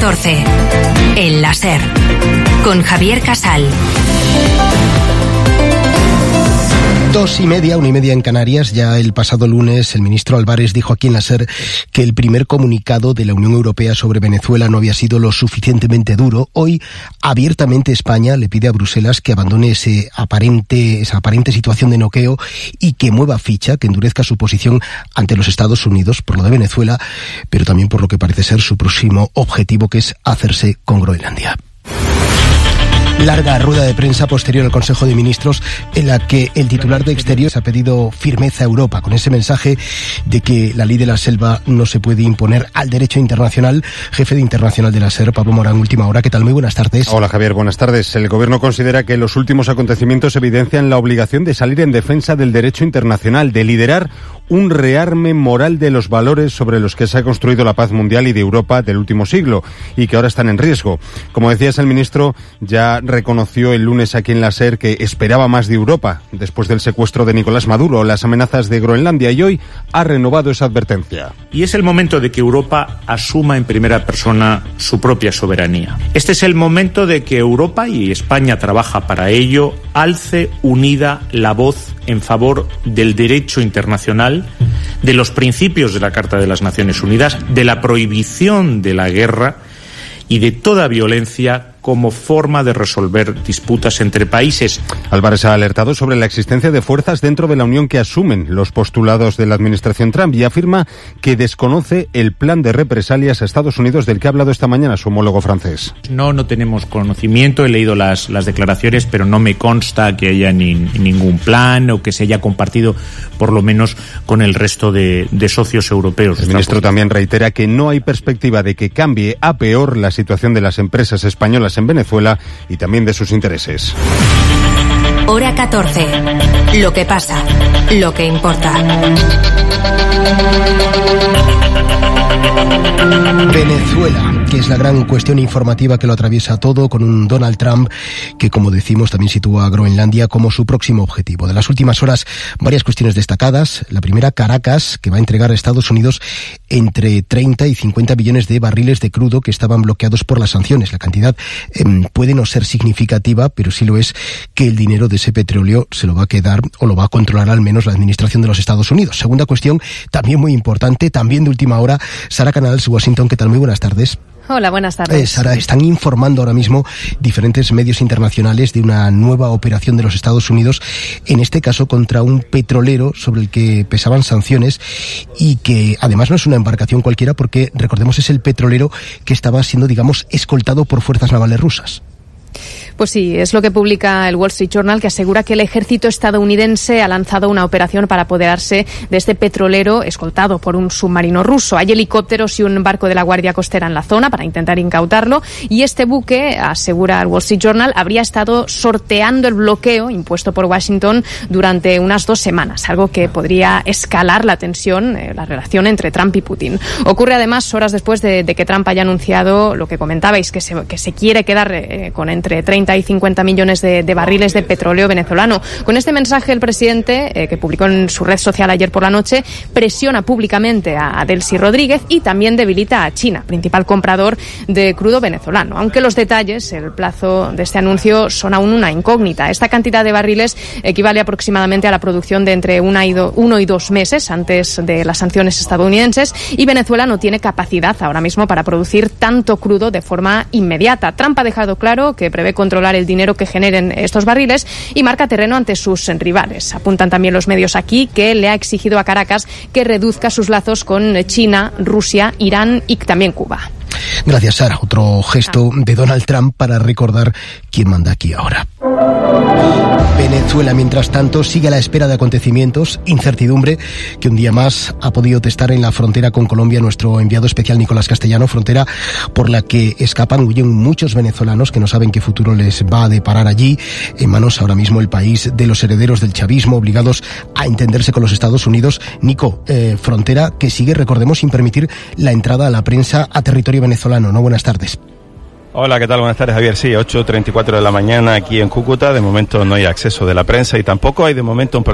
14. El láser. Con Javier Casal. 2:30, 1:30 en Canarias. Ya el pasado lunes el ministro Álvarez dijo aquí en la SER que el primer comunicado de la Unión Europea sobre Venezuela no había sido lo suficientemente duro. Hoy, abiertamente España le pide a Bruselas que abandone esa aparente situación de noqueo y que mueva ficha, que endurezca su posición ante los Estados Unidos por lo de Venezuela, pero también por lo que parece ser su próximo objetivo, que es hacerse con Groenlandia. Larga rueda de prensa posterior al Consejo de Ministros en la que el titular de Exteriores ha pedido firmeza a Europa con ese mensaje de que la ley de la selva no se puede imponer al derecho internacional. Jefe de Internacional de la SER, Pablo Morán, última hora. ¿Qué tal? Muy buenas tardes. Hola Javier, buenas tardes. El Gobierno considera que los últimos acontecimientos evidencian la obligación de salir en defensa del derecho internacional, de liderar un rearme moral de los valores sobre los que se ha construido la paz mundial y de Europa del último siglo y que ahora están en riesgo. Como decías, el ministro ya reconoció el lunes aquí en la SER que esperaba más de Europa después del secuestro de Nicolás Maduro, las amenazas de Groenlandia, y hoy ha renovado esa advertencia. Y es el momento de que Europa asuma en primera persona su propia soberanía. Este es el momento de que Europa, y España trabaja para ello, alce unida la voz en favor del derecho internacional, de los principios de la Carta de las Naciones Unidas, de la prohibición de la guerra y de toda violencia como forma de resolver disputas entre países. Álvarez ha alertado sobre la existencia de fuerzas dentro de la Unión que asumen los postulados de la administración Trump y afirma que desconoce el plan de represalias a Estados Unidos del que ha hablado esta mañana su homólogo francés. No tenemos conocimiento, he leído las declaraciones, pero no me consta que haya ningún plan o que se haya compartido, por lo menos, con el resto de socios europeos. El ministro también reitera que no hay perspectiva de que cambie a peor la situación de las empresas españolas en Venezuela y también de sus intereses. Hora 14. Lo que pasa, lo que importa. Venezuela, que es la gran cuestión informativa que lo atraviesa todo, con un Donald Trump que, como decimos, también sitúa a Groenlandia como su próximo objetivo. De las últimas horas, varias cuestiones destacadas. La primera, Caracas, que va a entregar a Estados Unidos entre 30 y 50 millones de barriles de crudo que estaban bloqueados por las sanciones. La cantidad puede no ser significativa, pero sí lo es que el dinero de ese petróleo se lo va a quedar, o lo va a controlar al menos, la administración de los Estados Unidos. Segunda cuestión, también muy importante, también de última hora, Sara Canals, Washington. ¿Qué tal? Muy buenas tardes. Hola, buenas tardes. Sara, están informando ahora mismo diferentes medios internacionales de una nueva operación de los Estados Unidos, en este caso contra un petrolero sobre el que pesaban sanciones y que además no es una embarcación cualquiera porque, recordemos, es el petrolero que estaba siendo, digamos, escoltado por fuerzas navales rusas. Pues sí, es lo que publica el Wall Street Journal, que asegura que el ejército estadounidense ha lanzado una operación para apoderarse de este petrolero escoltado por un submarino ruso. Hay helicópteros y un barco de la Guardia Costera en la zona para intentar incautarlo, y este buque, asegura el Wall Street Journal, habría estado sorteando el bloqueo impuesto por Washington durante unas 2 semanas, algo que podría escalar la tensión, la relación entre Trump y Putin. Ocurre además horas después de que Trump haya anunciado lo que comentabais, que se quiere quedar con entre 30 y 50 millones de barriles de petróleo venezolano. Con este mensaje, el presidente, que publicó en su red social ayer por la noche, presiona públicamente a Delcy Rodríguez y también debilita a China, principal comprador de crudo venezolano. Aunque los detalles, el plazo de este anuncio, son aún una incógnita. Esta cantidad de barriles equivale aproximadamente a la producción de entre 1 y 2 meses antes de las sanciones estadounidenses, y Venezuela no tiene capacidad ahora mismo para producir tanto crudo de forma inmediata. Trump ha dejado claro que prevé controlar el dinero que generen estos barriles y marca terreno ante sus rivales. Apuntan también los medios aquí que le ha exigido a Caracas que reduzca sus lazos con China, Rusia, Irán y también Cuba. Gracias, Sara. Otro gesto de Donald Trump para recordar quién manda aquí ahora. Venezuela, mientras tanto, sigue a la espera de acontecimientos, incertidumbre que un día más ha podido testar en la frontera con Colombia nuestro enviado especial Nicolás Castellano, frontera por la que huyen muchos venezolanos que no saben qué futuro les va a deparar allí, en manos ahora mismo el país de los herederos del chavismo, obligados a entenderse con los Estados Unidos. Nico, frontera que sigue, recordemos, sin permitir la entrada a la prensa a territorio venezolano, ¿no? Buenas tardes. Hola, ¿qué tal? Buenas tardes, Javier. Sí, 8:34 de la mañana aquí en Cúcuta. De momento no hay acceso de la prensa y tampoco hay de momento un